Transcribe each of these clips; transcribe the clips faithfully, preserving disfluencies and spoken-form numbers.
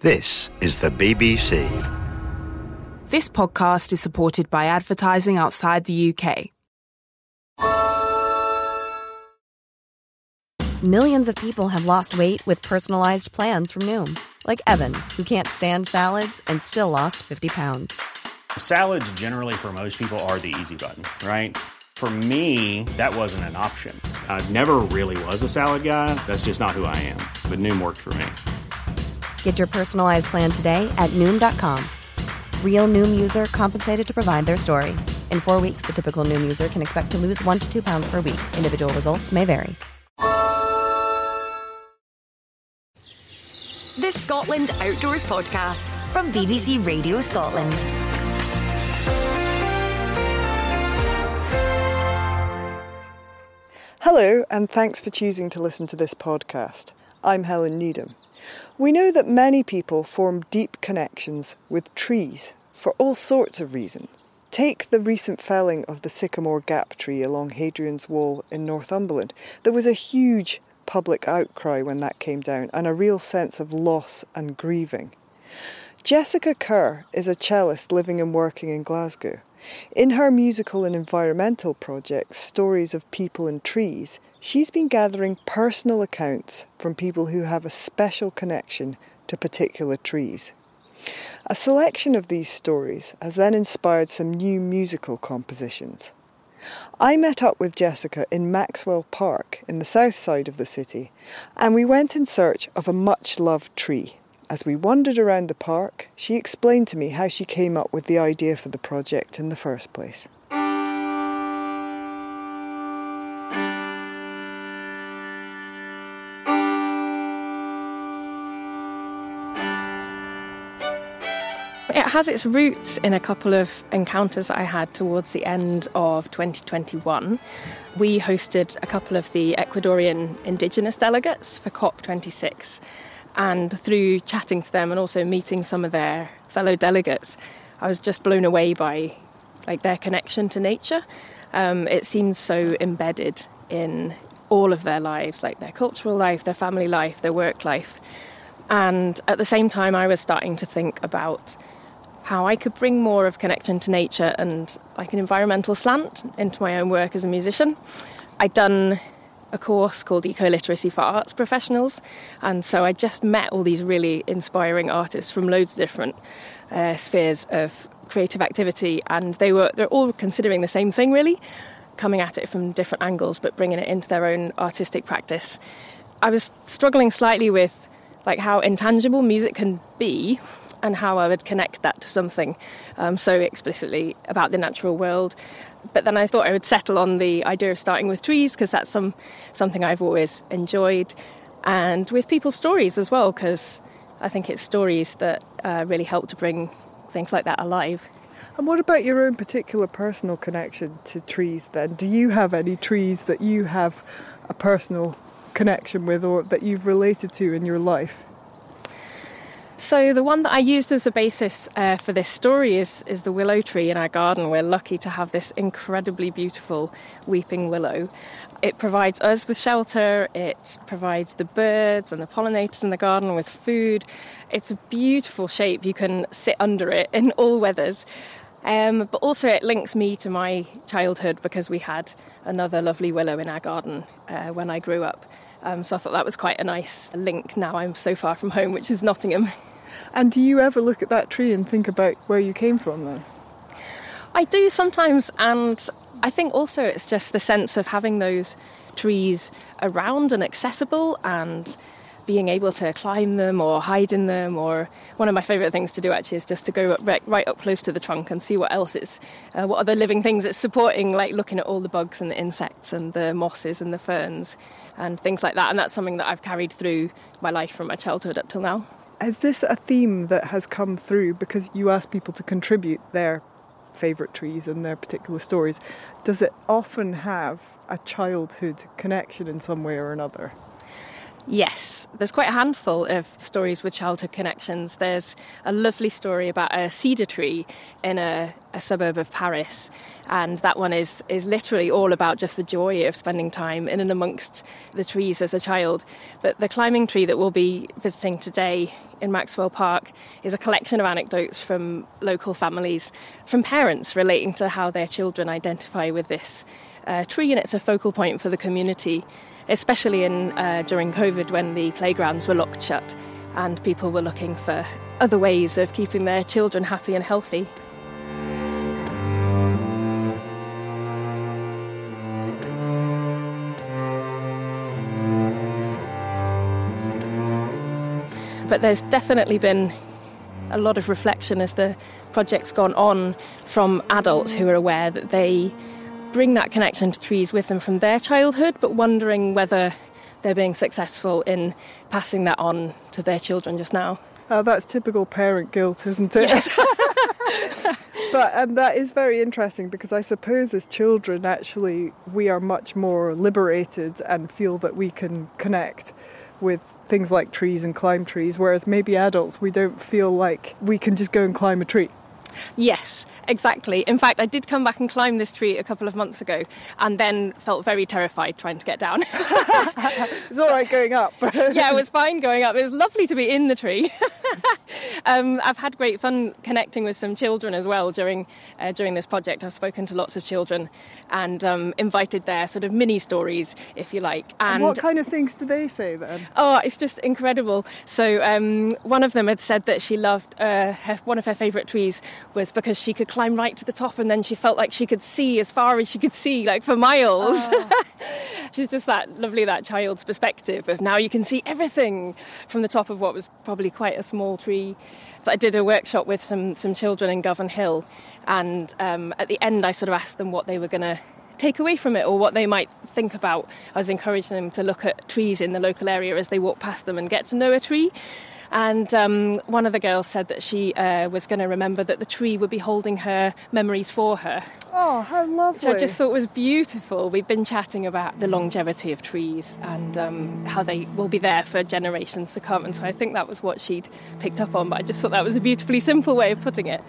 This is the B B C. This podcast is supported by advertising outside the U K. Millions of people have lost weight with personalized plans from Noom. Like Evan, who can't stand salads and still lost fifty pounds. Salads generally for most people are the easy button, right? For me, that wasn't an option. I never really was a salad guy. That's just not who I am. But Noom worked for me. Get your personalized plan today at Noom dot com. Real Noom user compensated to provide their story. In four weeks, the typical Noom user can expect to lose one to two pounds per week. Individual results may vary. The Scotland Outdoors Podcast from B B C Radio Scotland. Hello, and thanks for choosing to listen to this podcast. I'm Helen Needham. We know that many people form deep connections with trees for all sorts of reasons. Take the recent felling of the Sycamore Gap tree along Hadrian's Wall in Northumberland. There was a huge public outcry when that came down and a real sense of loss and grieving. Jessica Kerr is a cellist living and working in Glasgow. In her musical and environmental project, Stories of People and Trees, she's been gathering personal accounts from people who have a special connection to particular trees. A selection of these stories has then inspired some new musical compositions. I met up with Jessica in Maxwell Park in the south side of the city, and we went in search of a much-loved tree. As we wandered around the park, she explained to me how she came up with the idea for the project in the first place. It has its roots in a couple of encounters I had towards the end of twenty twenty-one. We hosted a couple of the Ecuadorian indigenous delegates for COP twenty-six. And through chatting to them and also meeting some of their fellow delegates, I was just blown away by like their connection to nature. Um, it seems so embedded in all of their lives, like their cultural life, their family life, their work life. And at the same time, I was starting to think about how I could bring more of connection to nature and like an environmental slant into my own work as a musician. I'd done a course called Eco-Literacy for Arts Professionals, and so I just met all these really inspiring artists from loads of different uh, spheres of creative activity, and they were they're all considering the same thing really, coming at it from different angles but bringing it into their own artistic practice. I was struggling slightly with like how intangible music can be and how I would connect that to something um, so explicitly about the natural world. But then I thought I would settle on the idea of starting with trees because that's some something I've always enjoyed, and with people's stories as well, because I think it's stories that uh, really help to bring things like that alive. And what about your own particular personal connection to trees then? Do you have any trees that you have a personal connection with or that you've related to in your life? So the one that I used as a basis uh, for this story is, is the willow tree in our garden. We're lucky to have this incredibly beautiful weeping willow. It provides us with shelter, it provides the birds and the pollinators in the garden with food. It's a beautiful shape. You can sit under it in all weathers. Um, but also it links me to my childhood because we had another lovely willow in our garden uh, when I grew up. Um, so I thought that was quite a nice link now I'm so far from home, which is Nottingham. And do you ever look at that tree and think about where you came from then? I do sometimes, and I think also it's just the sense of having those trees around and accessible and being able to climb them or hide in them. Or one of my favourite things to do actually is just to go right, right up close to the trunk and see what else it's, uh, what other living things it's supporting, like looking at all the bugs and the insects and the mosses and the ferns and things like that. And that's something that I've carried through my life from my childhood up till now. Is this a theme that has come through because you ask people to contribute their favourite trees and their particular stories? Does it often have a childhood connection in some way or another? Yes, there's quite a handful of stories with childhood connections. There's a lovely story about a cedar tree in a, a suburb of Paris, and that one is, is literally all about just the joy of spending time in and amongst the trees as a child. But the climbing tree that we'll be visiting today in Maxwell Park is a collection of anecdotes from local families, from parents relating to how their children identify with this uh, tree, and it's a focal point for the community, especially in uh, during COVID when the playgrounds were locked shut and people were looking for other ways of keeping their children happy and healthy. But there's definitely been a lot of reflection as the project's gone on from adults who are aware that they bring that connection to trees with them from their childhood, but wondering whether they're being successful in passing that on to their children just now. Oh, that's typical parent guilt, isn't it? Yes. But um, that is very interesting, because I suppose as children, actually, we are much more liberated and feel that we can connect with things like trees and climb trees, whereas maybe adults, we don't feel like we can just go and climb a tree. Yes, exactly. In fact, I did come back and climb this tree a couple of months ago and then felt very terrified trying to get down. It's all right going up. Yeah, it was fine going up. It was lovely to be in the tree. um, I've had great fun connecting with some children as well during uh, during this project. I've spoken to lots of children and um, invited their sort of mini stories, if you like. And, and what kind of things do they say then? Oh, it's just incredible. So um, one of them had said that she loved, uh, her, one of her favourite trees was because she could climb right to the top and then she felt like she could see as far as she could see, like for miles. Oh. She's just that lovely, that child's perspective of now you can see everything from the top of what was probably quite a small tree. So I did a workshop with some, some children in Govan Hill, and um, at the end I sort of asked them what they were going to take away from it or what they might think about. I was encouraging them to look at trees in the local area as they walk past them and get to know a tree. And um, one of the girls said that she uh, was going to remember that the tree would be holding her memories for her. Oh, how lovely. Which I just thought was beautiful. We've been chatting about the longevity of trees and um, how they will be there for generations to come. And so I think that was what she'd picked up on. But I just thought that was a beautifully simple way of putting it.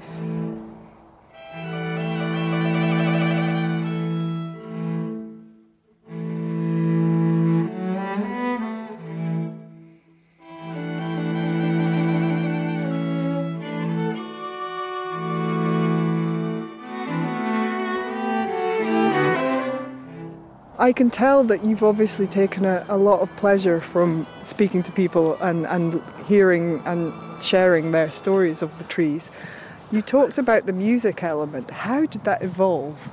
I can tell that you've obviously taken a, a lot of pleasure from speaking to people and, and hearing and sharing their stories of the trees. You talked about the music element. How did that evolve?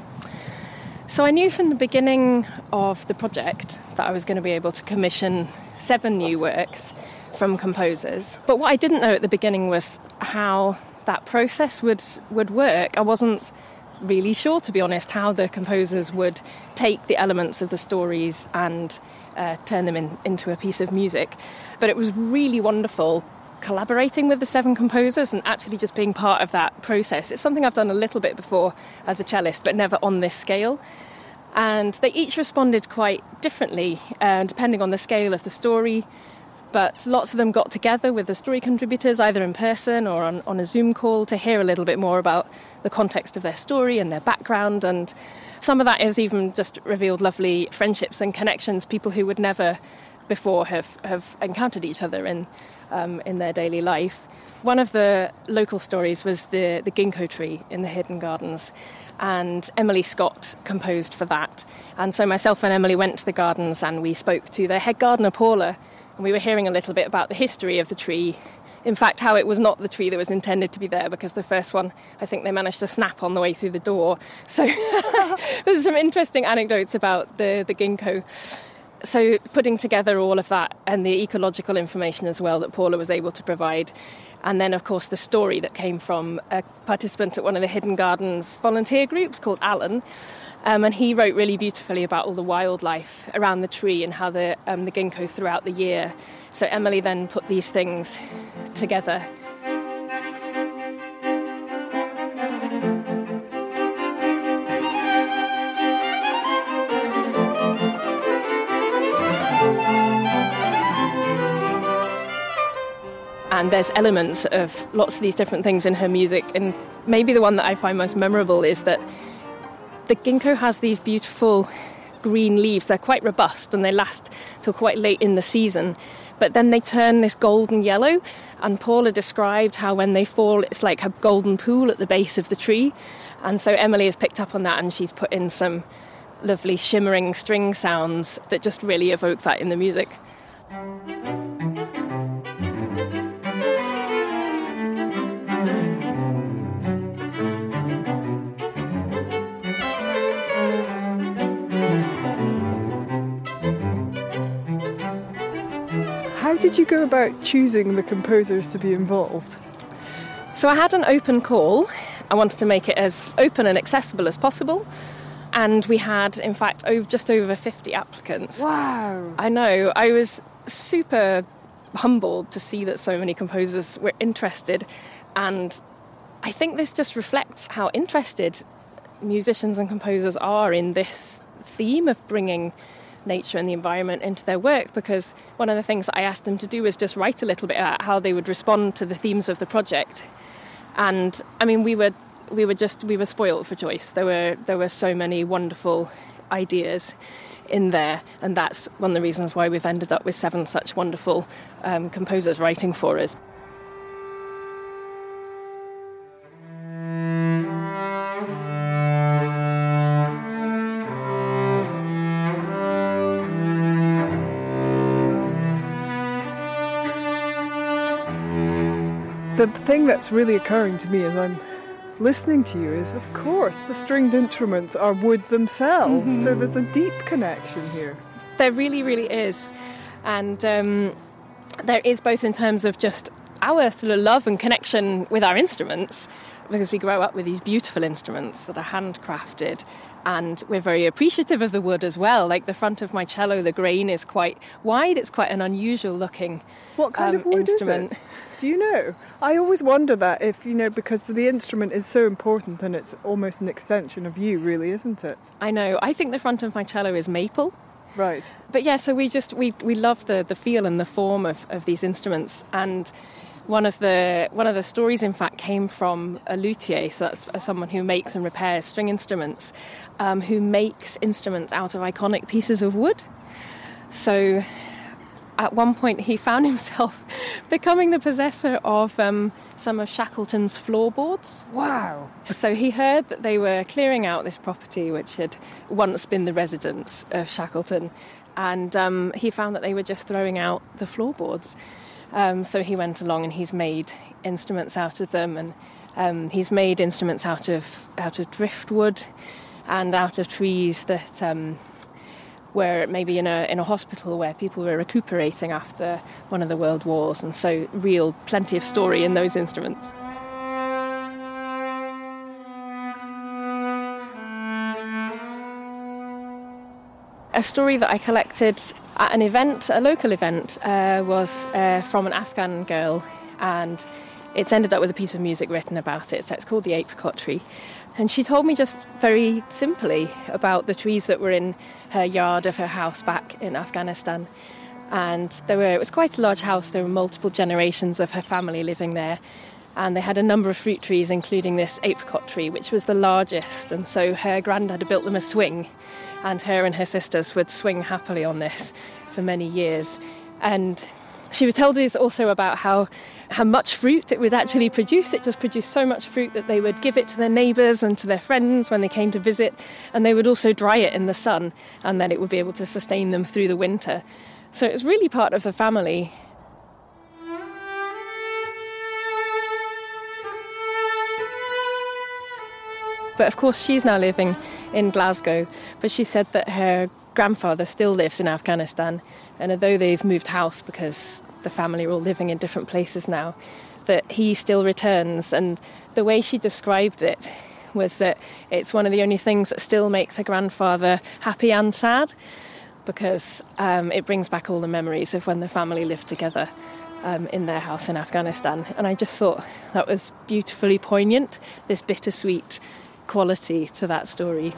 So I knew from the beginning of the project that I was going to be able to commission seven new works from composers. But what I didn't know at the beginning was how that process would would work. I wasn't really sure, to be honest, how the composers would take the elements of the stories and uh, turn them in, into a piece of music. But it was really wonderful collaborating with the seven composers and actually just being part of that process. It's something I've done a little bit before as a cellist, but never on this scale. And they each responded quite differently, uh, depending on the scale of the story. But lots of them got together with the story contributors, either in person or on, on a Zoom call, to hear a little bit more about the context of their story and their background. And some of that has even just revealed lovely friendships and connections, people who would never before have, have encountered each other in um, in their daily life. One of the local stories was the, the ginkgo tree in the Hidden Gardens, and Emily Scott composed for that. And so myself and Emily went to the gardens and we spoke to their head gardener, Paula, and we were hearing a little bit about the history of the tree. In fact, how it was not the tree that was intended to be there, because the first one, I think they managed to snap on the way through the door. So there's some interesting anecdotes about the, the ginkgo. So putting together all of that and the ecological information as well that Paula was able to provide. And then, of course, the story that came from a participant at one of the Hidden Gardens volunteer groups called Alan. Um, and he wrote really beautifully about all the wildlife around the tree and how the, um, the ginkgo throughout the year. So Emily then put these things together. And there's elements of lots of these different things in her music. And maybe the one that I find most memorable is that the ginkgo has these beautiful green leaves. They're quite robust and they last till quite late in the season. But then they turn this golden yellow. And Paula described how when they fall, it's like a golden pool at the base of the tree. And so Emily has picked up on that and she's put in some lovely shimmering string sounds that just really evoke that in the music. How did you go about choosing the composers to be involved? So I had an open call. I wanted to make it as open and accessible as possible. And we had, in fact, over, just over fifty applicants. Wow. I know. I was super humbled to see that so many composers were interested. And I think this just reflects how interested musicians and composers are in this theme of bringing nature and the environment into their work, because one of the things that I asked them to do was just write a little bit about how they would respond to the themes of the project. And I mean, we were we were just we were spoiled for choice. There were there were so many wonderful ideas in there, and that's one of the reasons why we've ended up with seven such wonderful um, composers writing for us. The thing that's really occurring to me as I'm listening to you is, of course, the stringed instruments are wood themselves, mm-hmm. so there's a deep connection here. There really, really is. And um, there is both in terms of just our sort of love and connection with our instruments, because we grow up with these beautiful instruments that are handcrafted, and we're very appreciative of the wood as well. Like the front of my cello, the grain is quite wide. It's quite an unusual looking What kind um, of wood instrument. is it? Do you know? I always wonder that, if, you know, because the instrument is so important and it's almost an extension of you, really, isn't it? I know. I think the front of my cello is maple. Right. But yeah, so we just, we, we love the, the feel and the form of, of these instruments. And one of the one of the stories, in fact, came from a luthier, so that's someone who makes and repairs string instruments, um, who makes instruments out of iconic pieces of wood. So at one point he found himself becoming the possessor of um, some of Shackleton's floorboards. Wow. So he heard that they were clearing out this property which had once been the residence of Shackleton, and um, he found that they were just throwing out the floorboards. Um, so he went along and he's made instruments out of them, and um, he's made instruments out of out of driftwood and out of trees that um, were maybe in a in a hospital where people were recuperating after one of the world wars, and so real plenty of story in those instruments. A story that I collected at an event, a local event, uh, was uh, from an Afghan girl, and it's ended up with a piece of music written about it. So it's called The Apricot Tree. And she told me just very simply about the trees that were in her yard of her house back in Afghanistan. And there were, it was quite a large house. There were multiple generations of her family living there. And they had a number of fruit trees, including this apricot tree, which was the largest. And so her granddad had built them a swing, and her and her sisters would swing happily on this for many years. And she would tell us also about how, how much fruit it would actually produce. It just produced so much fruit that they would give it to their neighbours and to their friends when they came to visit. And they would also dry it in the sun, and then it would be able to sustain them through the winter. So it was really part of the family. But of course she's now living in Glasgow, but she said that her grandfather still lives in Afghanistan, and although they've moved house because the family are all living in different places now, that he still returns. And the way she described it was that it's one of the only things that still makes her grandfather happy and sad, because um, it brings back all the memories of when the family lived together um, in their house in Afghanistan. And I just thought that was beautifully poignant, this bittersweet quality to that story.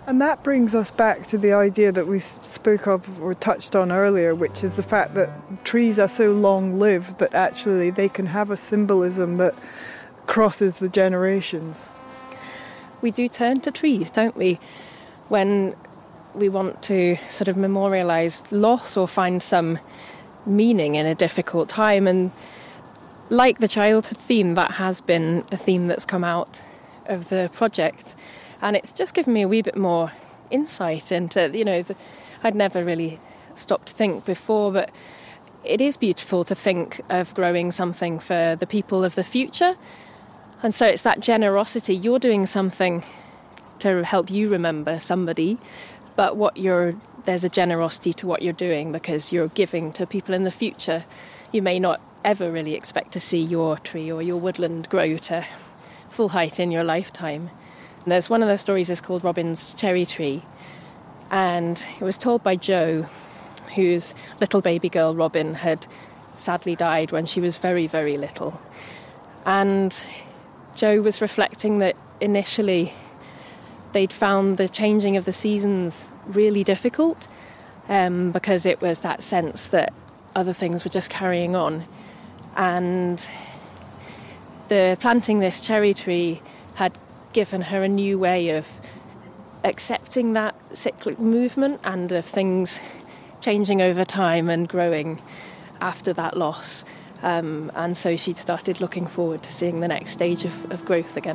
And that brings us back to the idea that we spoke of or touched on earlier, which is the fact that trees are so long-lived that actually they can have a symbolism that crosses the generations. We do turn to trees, don't we, when we want to sort of memorialise loss or find some meaning in a difficult time. And like the childhood theme, that has been a theme that's come out of the project. And it's just given me a wee bit more insight into, you know, the, I'd never really stopped to think before, but it is beautiful to think of growing something for the people of the future. And so it's that generosity. You're doing something to help you remember somebody, but what you're there's a generosity to what you're doing because you're giving to people in the future. You may not ever really expect to see your tree or your woodland grow to full height in your lifetime. And there's one of those stories is called Robin's Cherry Tree, and it was told by Jo, whose little baby girl Robin had sadly died when she was very, very little. And Jo was reflecting that initially they'd found the changing of the seasons really difficult um, because it was that sense that other things were just carrying on. And the planting this cherry tree had given her a new way of accepting that cyclic movement and of things changing over time and growing after that loss. Um, and so she started looking forward to seeing the next stage of, of growth again.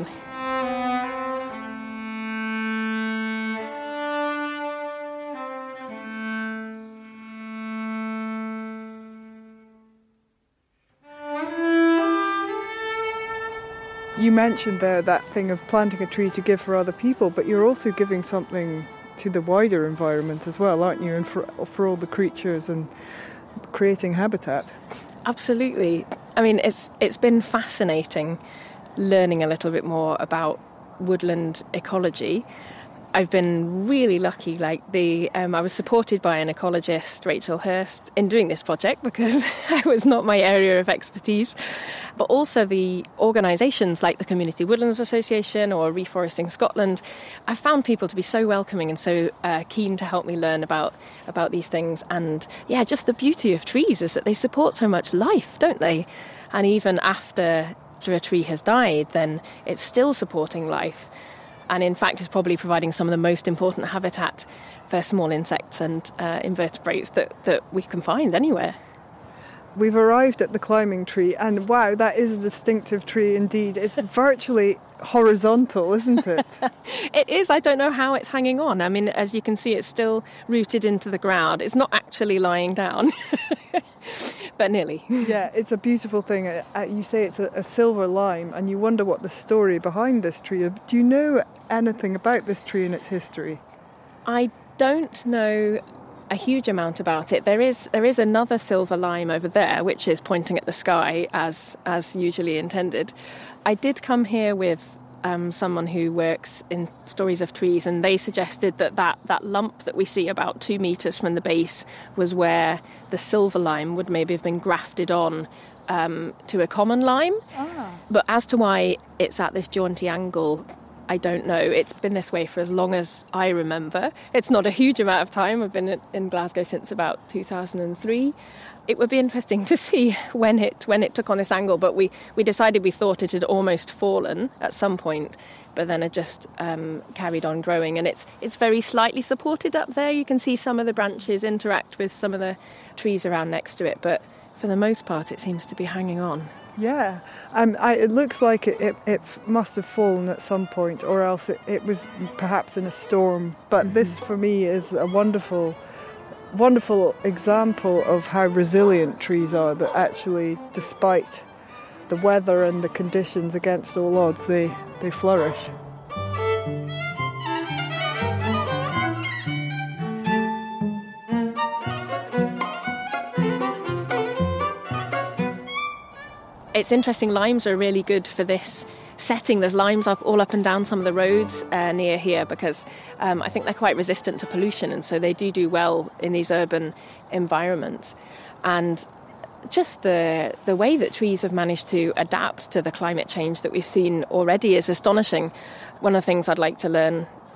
You mentioned there that thing of planting a tree to give for other people, but you're also giving something to the wider environment as well, aren't you? And for, for all the creatures and creating habitat. Absolutely. I mean, it's it's been fascinating learning a little bit more about woodland ecology. I've been really lucky. Like the, um, I was supported by an ecologist, Rachel Hurst, in doing this project because it was not my area of expertise. But also the organisations like the Community Woodlands Association or Reforesting Scotland, I found people to be so welcoming and so uh, keen to help me learn about about these things. And yeah, just the beauty of trees is that they support so much life, don't they? And even after a tree has died, then it's still supporting life. And in fact, it's probably providing some of the most important habitat for small insects and uh, invertebrates that, that we can find anywhere. We've arrived at the climbing tree, and wow, that is a distinctive tree indeed. It's virtually horizontal, isn't it? It is. I don't know how it's hanging on. I mean, as you can see, it's still rooted into the ground. It's not actually lying down, but nearly. Yeah, it's a beautiful thing. Uh, you say it's a, a silver lime, and you wonder what the story behind this tree is. Do you know anything about this tree and its history? I don't know a huge amount about it. There is there is another silver lime over there, which is pointing at the sky as as usually intended. I did come here with um, someone who works in stories of trees, and they suggested that, that that lump that we see about two metres from the base was where the silver lime would maybe have been grafted on um, to a common lime. Ah. But as to why it's at this jaunty angle, I don't know. It's been this way for as long as I remember. It's not a huge amount of time. I've been in Glasgow since about two thousand three. It would be interesting to see when it when it took on this angle, but we, we decided we thought it had almost fallen at some point, but then it just um, carried on growing. And it's it's very slightly supported up there. You can see some of the branches interact with some of the trees around next to it, but for the most part it seems to be hanging on. Yeah, um, I, it looks like it, it, it must have fallen at some point, or else it, it was perhaps in a storm. But mm-hmm. This, for me, is a wonderful, wonderful example of how resilient trees are, that actually, despite the weather and the conditions, against all odds, they, they flourish. It's interesting, limes are really good for this setting. There's limes up all up and down some of the roads uh, near here because um, I think they're quite resistant to pollution, and so they do do well in these urban environments. And just the the way that trees have managed to adapt to the climate change that we've seen already is astonishing. One of the things I'd like to learn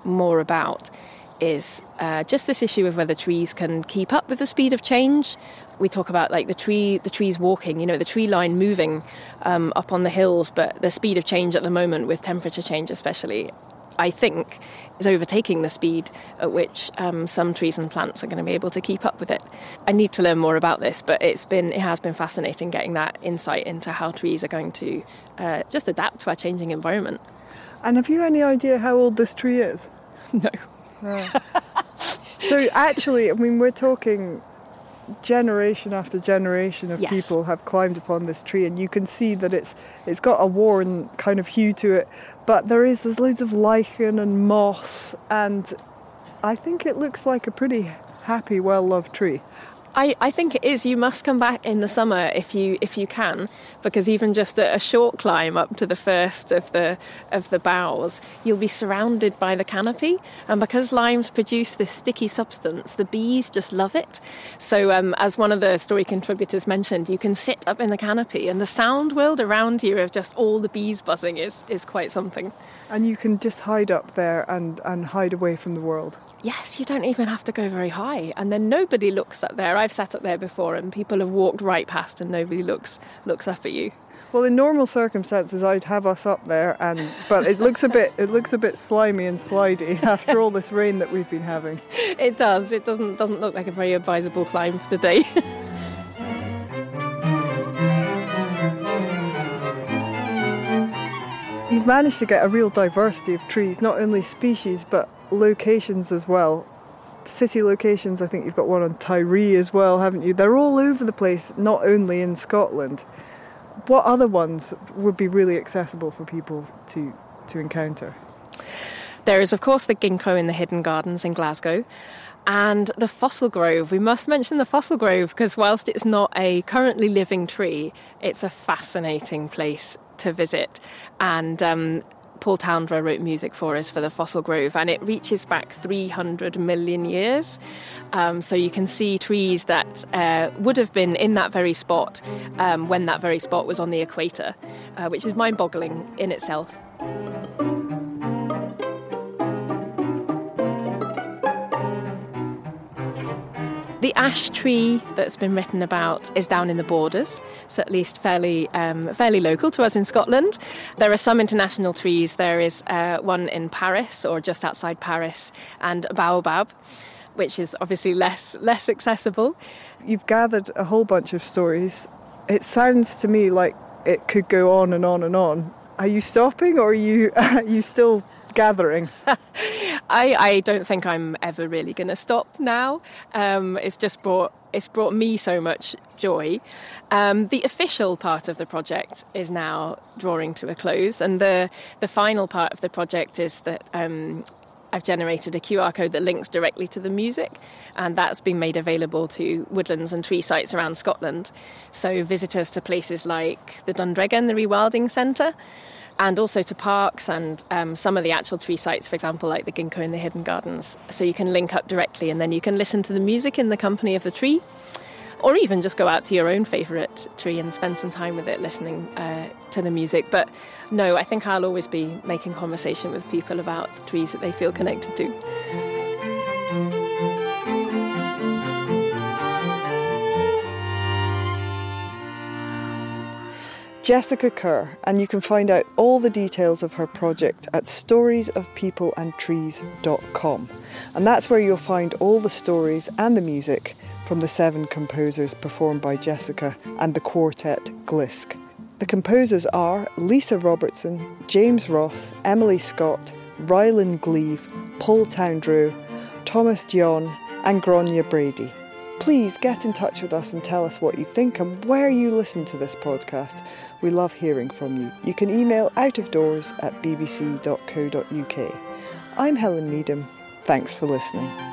more about is uh, just this issue of whether trees can keep up with the speed of change. We talk about like the tree, the trees walking, you know, the tree line moving um, up on the hills, but the speed of change at the moment with temperature change especially, I think, is overtaking the speed at which um, some trees and plants are going to be able to keep up with it. I need to learn more about this, but it's been it has been fascinating getting that insight into how trees are going to uh, just adapt to our changing environment. And have you any idea how old this tree is? No. Uh, so actually, I mean, we're talking generation after generation of yes. people have climbed upon this tree, and you can see that it's it's got a worn kind of hue to it, but there is there's loads of lichen and moss, and I think it looks like a pretty happy, well-loved tree. I, I think it is. You must come back in the summer if you if you can, because even just a, a short climb up to the first of the of the boughs, you'll be surrounded by the canopy, and because limes produce this sticky substance, the bees just love it. So um, as one of the story contributors mentioned, you can sit up in the canopy, and the sound world around you of just all the bees buzzing is is quite something. And you can just hide up there and, and hide away from the world. Yes, you don't even have to go very high, and then nobody looks up there. I've sat up there before, and people have walked right past, and nobody looks looks up at you. Well, in normal circumstances, I'd have us up there, and but it looks a bit it looks a bit slimy and slidey after all this rain that we've been having. It does. It doesn't doesn't look like a very advisable climb for today. You've managed to get a real diversity of trees, not only species, but locations as well. City locations, I think you've got one on Tyree as well, haven't you? They're all over the place, not only in Scotland. What other ones would be really accessible for people to, to encounter? There is, of course, the ginkgo in the Hidden Gardens in Glasgow. And the Fossil Grove. We must mention the Fossil Grove because whilst it's not a currently living tree, it's a fascinating place to visit. And um, Paul Towndra wrote music for us for the Fossil Grove, and it reaches back three hundred million years. Um, so you can see trees that uh, would have been in that very spot um, when that very spot was on the equator, uh, which is mind-boggling in itself. The ash tree that's been written about is down in the Borders, so at least fairly um, fairly local to us in Scotland. There are some international trees. There is uh, one in Paris, or just outside Paris, and a baobab, which is obviously less less accessible. You've gathered a whole bunch of stories. It sounds to me like it could go on and on and on. Are you stopping, or are you are you still gathering? I, I don't think I'm ever really going to stop now. Um, it's just brought it's brought me so much joy. Um, the official part of the project is now drawing to a close, and the the final part of the project is that um, I've generated a Q R code that links directly to the music, and that's been made available to woodlands and tree sites around Scotland. So visitors to places like the Dundregan, the Rewilding Centre, and also to parks and um, some of the actual tree sites, for example, like the ginkgo in the Hidden Gardens. So you can link up directly, and then you can listen to the music in the company of the tree, or even just go out to your own favourite tree and spend some time with it listening uh, to the music. But no, I think I'll always be making conversation with people about trees that they feel connected to. Jessica Kerr, and you can find out all the details of her project at stories of people and trees dot com. And that's where you'll find all the stories and the music from the seven composers performed by Jessica and the quartet Glisk. The composers are Lisa Robertson, James Ross, Emily Scott, Rylan Gleave, Paul Towndra, Thomas Dion and Gráinne Brady. Please get in touch with us and tell us what you think and where you listen to this podcast. We love hearing from you. You can email outofdoors at b b c dot co dot u k. I'm Helen Needham. Thanks for listening.